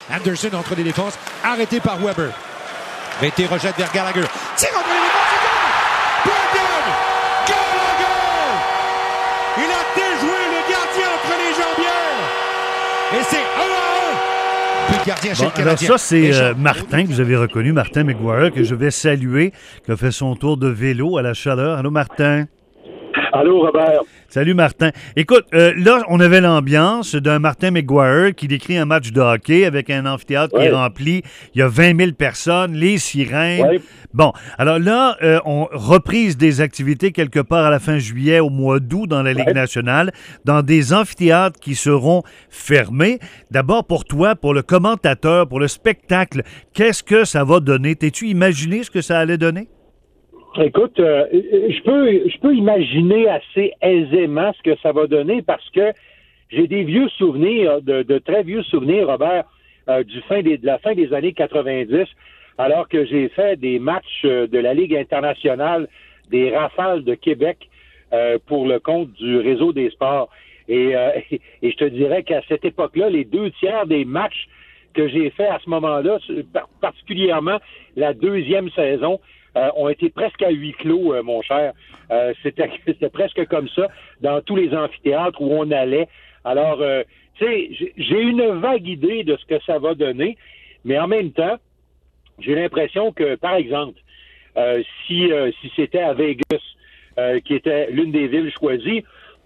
Anderson entre les défenses, arrêté par Weber. Bété rejette vers Gallagher. Tire entre les défenses, c'est goal! Brendan Gallagher! Il a déjoué le gardien entre les jambières! Et c'est 1-1! Plus de gardien chez le Canadien. Alors ça, c'est Martin, que vous avez reconnu, Martin McGuire, que je vais saluer, qui a fait son tour de vélo à la chaleur. Allô, Martin? Allô, Robert. Salut, Martin. Écoute, là, on avait l'ambiance d'un Martin McGuire qui décrit un match de hockey avec un amphithéâtre qui est rempli. Il y a 20 000 personnes, les sirènes. Ouais. Bon, alors là, on reprise des activités quelque part à la fin juillet, au mois d'août dans la Ligue nationale, dans des amphithéâtres qui seront fermés. D'abord, pour toi, pour le commentateur, pour le spectacle, qu'est-ce que ça va donner? T'es-tu imaginé ce que ça allait donner? Écoute, je peux imaginer assez aisément ce que ça va donner parce que j'ai des vieux souvenirs, de très vieux souvenirs, Robert, de la fin des années 90, alors que j'ai fait des matchs de la Ligue internationale des Rafales de Québec pour le compte du Réseau des sports. Et je te dirais qu'à cette époque-là, les 2/3 des matchs que j'ai fait à ce moment-là, particulièrement la deuxième saison, ont été presque à huis clos, mon cher. C'était presque comme ça dans tous les amphithéâtres où on allait. Alors, tu sais, j'ai une vague idée de ce que ça va donner, mais en même temps, j'ai l'impression que, par exemple, si c'était à Vegas, qui était l'une des villes choisies,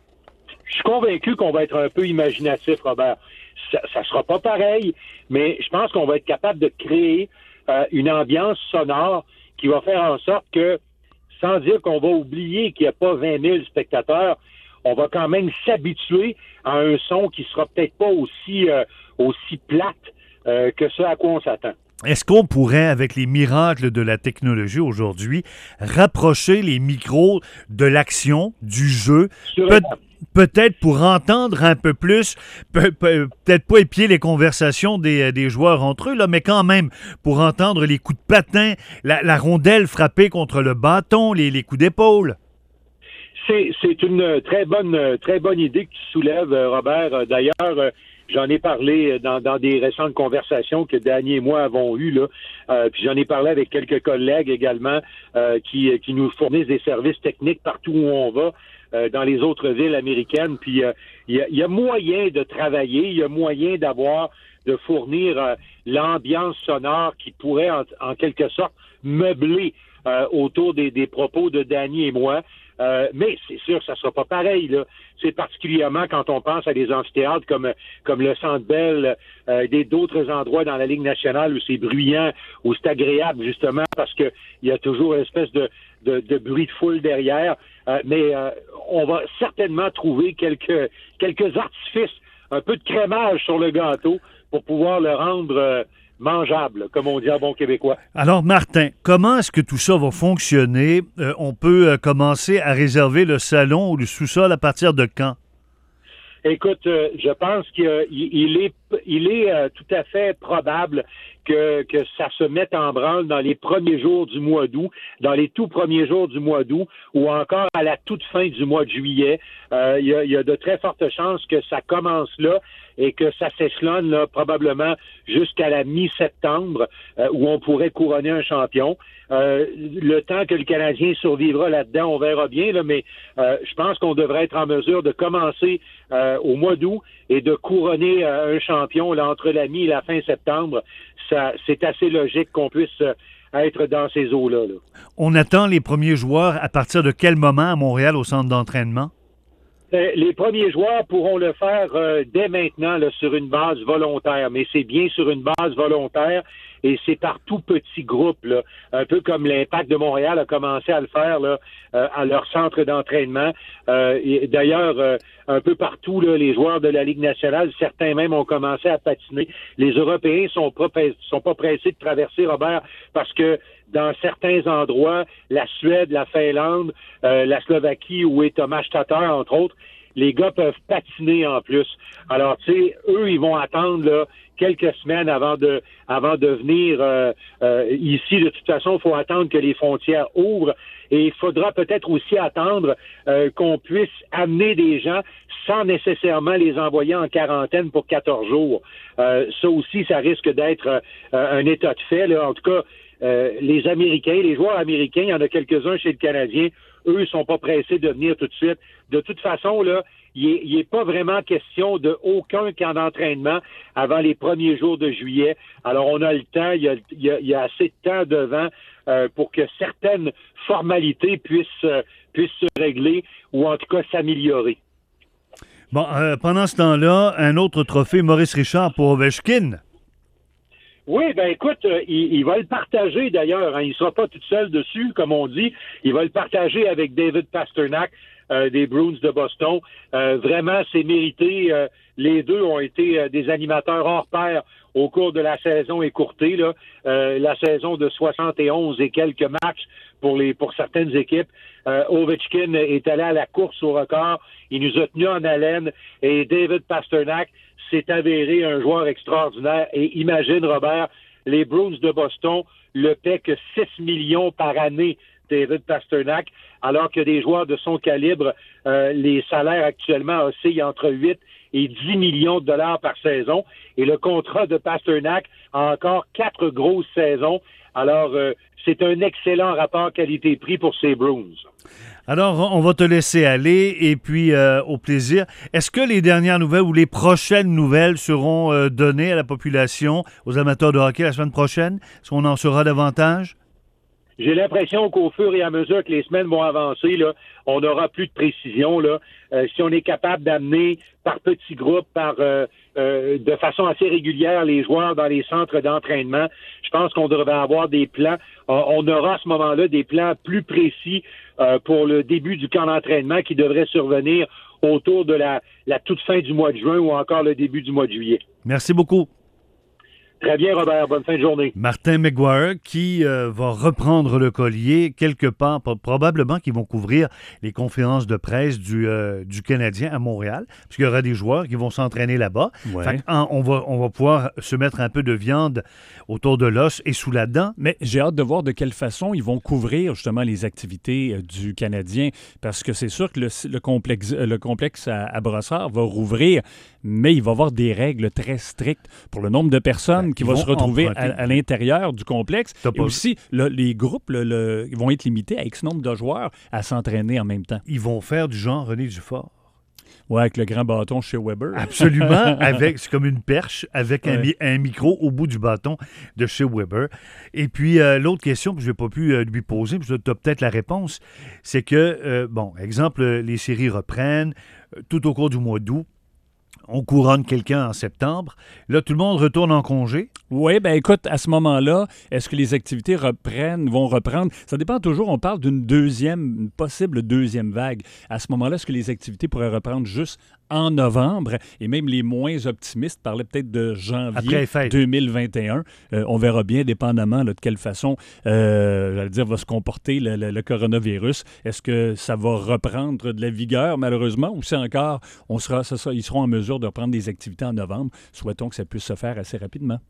je suis convaincu qu'on va être un peu imaginatif, Robert. Ça sera pas pareil, mais je pense qu'on va être capable de créer une ambiance sonore qui va faire en sorte que, sans dire qu'on va oublier qu'il n'y a pas 20 000 spectateurs, on va quand même s'habituer à un son qui sera peut-être pas aussi plate que ce à quoi on s'attend. Est-ce qu'on pourrait, avec les miracles de la technologie aujourd'hui, rapprocher les micros de l'action, du jeu, peut-être pour entendre un peu plus, peut-être pas épier les conversations des joueurs entre eux, là, mais quand même pour entendre les coups de patin, la rondelle frappée contre le bâton, les coups d'épaule? C'est une très bonne idée que tu soulèves, Robert. D'ailleurs, j'en ai parlé dans des récentes conversations que Danny et moi avons eues, là. Puis j'en ai parlé avec quelques collègues également qui nous fournissent des services techniques partout où on va, dans les autres villes américaines. Puis il y a moyen de travailler, il y a moyen de fournir l'ambiance sonore qui pourrait en quelque sorte meubler autour des propos de Danny et moi. Mais c'est sûr, ça sera pas pareil, là. C'est particulièrement quand on pense à des amphithéâtres comme le Centre Bell, d'autres endroits dans la Ligue nationale où c'est bruyant, où c'est agréable, justement, parce que il y a toujours une espèce de bruit de foule derrière. Mais on va certainement trouver quelques artifices, un peu de crémage sur le gâteau pour pouvoir le rendre mangeable, comme on dit en bon québécois. Alors, Martin, comment est-ce que tout ça va fonctionner? On peut commencer à réserver le salon ou le sous-sol à partir de quand? Écoute, je pense qu'il est tout à fait probable que ça se mette en branle dans les premiers jours du mois d'août, dans les tout premiers jours du mois d'août, ou encore à la toute fin du mois de juillet. Il y a de très fortes chances que ça commence là et que ça s'échelonne là, probablement jusqu'à la mi-septembre, où on pourrait couronner un champion. Le temps que le Canadien survivra là-dedans, on verra bien, là, mais je pense qu'on devrait être en mesure de commencer au mois d'août et de couronner un champion là, entre la mi et la fin septembre. C'est assez logique qu'on puisse être dans ces eaux-là. Là. On attend les premiers joueurs à partir de quel moment à Montréal au centre d'entraînement? Les premiers joueurs pourront le faire dès maintenant là, sur une base volontaire, mais c'est bien sur une base volontaire et c'est par tout petit groupe, là, un peu comme l'Impact de Montréal a commencé à le faire là, à leur centre d'entraînement. Et d'ailleurs, un peu partout, là, les joueurs de la Ligue nationale, certains même ont commencé à patiner. Les Européens sont pas pressés de traverser, Robert, parce que dans certains endroits, la Suède, la Finlande, la Slovaquie, où est Tomáš Tatar, entre autres, les gars peuvent patiner en plus. Alors, tu sais, eux, ils vont attendre là, quelques semaines avant de venir ici. De toute façon, il faut attendre que les frontières ouvrent et il faudra peut-être aussi attendre qu'on puisse amener des gens sans nécessairement les envoyer en quarantaine pour 14 jours. Ça aussi, ça risque d'être un état de fait. Là. En tout cas, les Américains, les joueurs américains, il y en a quelques-uns chez le Canadien, eux, sont pas pressés de venir tout de suite. De toute façon, là, il n'est pas vraiment question de aucun camp d'entraînement avant les premiers jours de juillet. Alors, on a le temps, il y a assez de temps devant pour que certaines formalités puissent se régler ou en tout cas s'améliorer. Bon, pendant ce temps-là, un autre trophée, Maurice Richard pour Ovechkin. Oui, ben écoute, il va le partager d'ailleurs. Hein, il ne sera pas tout seul dessus, comme on dit. Il va le partager avec David Pastrnak des Bruins de Boston. Vraiment, c'est mérité. Les deux ont été des animateurs hors pair au cours de la saison écourtée, là. La saison de 71 et quelques matchs pour certaines équipes. Ovechkin est allé à la course au record. Il nous a tenus en haleine. Et David Pastrnak s'est avéré un joueur extraordinaire. Et imagine, Robert, les Bruins de Boston le paient que 6 millions par année, David Pastrnak, alors que des joueurs de son calibre, les salaires actuellement oscillent entre 8 et 10 millions de dollars par saison. Et le contrat de Pastrnak a encore 4 grosses saisons. Alors, c'est un excellent rapport qualité-prix pour ces Bruins. Alors, on va te laisser aller et puis au plaisir. Est-ce que les dernières nouvelles ou les prochaines nouvelles seront données à la population, aux amateurs de hockey la semaine prochaine? Est-ce qu'on en saura davantage? J'ai l'impression qu'au fur et à mesure que les semaines vont avancer, là, on aura plus de précision. Là. Si on est capable d'amener par petits groupes, de façon assez régulière, les joueurs dans les centres d'entraînement, je pense qu'on devrait avoir des plans. On aura à ce moment-là des plans plus précis pour le début du camp d'entraînement qui devrait survenir autour de la toute fin du mois de juin ou encore le début du mois de juillet. Merci beaucoup. Très bien, Robert. Bonne fin de journée. Martin McGuire qui va reprendre le collier quelque part, probablement qu'ils vont couvrir les conférences de presse du Canadien à Montréal, parce qu'il y aura des joueurs qui vont s'entraîner là-bas. Ouais. Fait on va pouvoir se mettre un peu de viande autour de l'os et sous la dent. Mais j'ai hâte de voir de quelle façon ils vont couvrir justement les activités du Canadien, parce que c'est sûr que le complexe à Brossard va rouvrir, mais il va y avoir des règles très strictes pour le nombre de personnes qui vont se retrouver à l'intérieur du complexe. Et aussi, les groupes ils vont être limités à X nombre de joueurs à s'entraîner en même temps. Ils vont faire du genre René Dufort. Oui, avec le grand bâton chez Weber. Absolument, c'est comme une perche avec un micro au bout du bâton de chez Weber. Et puis, l'autre question que je n'ai pas pu lui poser, puis tu as peut-être la réponse, c'est que, exemple, les séries reprennent tout au cours du mois d'août. On couronne quelqu'un en septembre. Là, tout le monde retourne en congé. Oui, bien écoute, à ce moment-là, est-ce que les activités vont reprendre? Ça dépend toujours, on parle d'une possible deuxième vague. À ce moment-là, est-ce que les activités pourraient reprendre juste en novembre? Et même les moins optimistes parlaient peut-être de janvier 2021. On verra bien, dépendamment de quelle façon, va se comporter le coronavirus. Est-ce que ça va reprendre de la vigueur, malheureusement, ou c'est encore, ils seront en mesure de reprendre des activités en novembre? Souhaitons que ça puisse se faire assez rapidement.